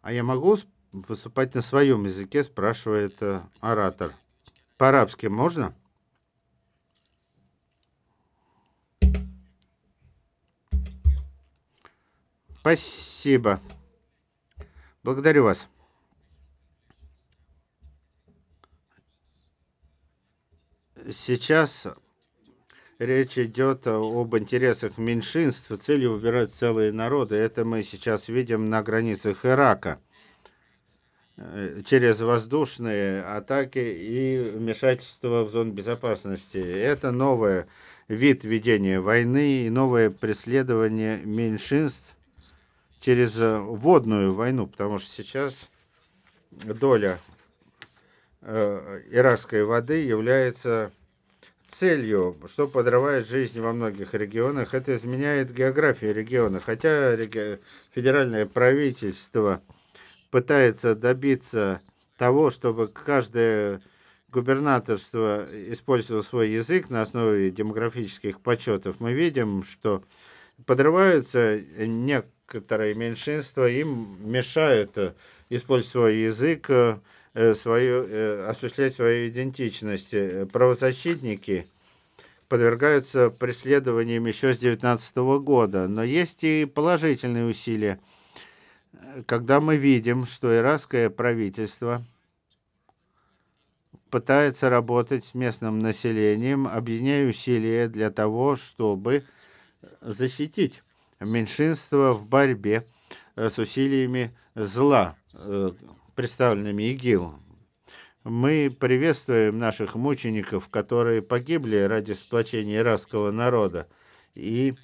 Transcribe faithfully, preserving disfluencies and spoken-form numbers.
А я могу с- выступать на своем языке, спрашивает э, оратор. По-арабски можно? Спасибо. Благодарю вас. Сейчас речь идет об интересах меньшинств, целью выбирать целые народы. Это мы сейчас видим на границах Ирака э, через воздушные атаки и вмешательство в зону безопасности. Это новый вид ведения войны и новое преследование меньшинств через э, водную войну, потому что сейчас доля э, иракской воды является целью, что подрывает жизнь во многих регионах. Это изменяет географию региона. Хотя реги- федеральное правительство пытается добиться того, чтобы каждое губернаторство использовало свой язык на основе демографических подсчетов, мы видим, что подрываются некоторые меньшинства, им мешают э, использовать свой язык, э, э, свою, э, осуществлять свою идентичность. Э, Правозащитники подвергаются преследованиям еще с девятнадцатого года, но есть и положительные усилия. Э, Когда мы видим, что иракское правительство пытается работать с местным населением, объединяя усилия для того, чтобы защитить меньшинство в борьбе э, с усилиями зла, э, представленными ИГИЛ. Мы приветствуем наших мучеников, которые погибли ради сплочения иракского народа. И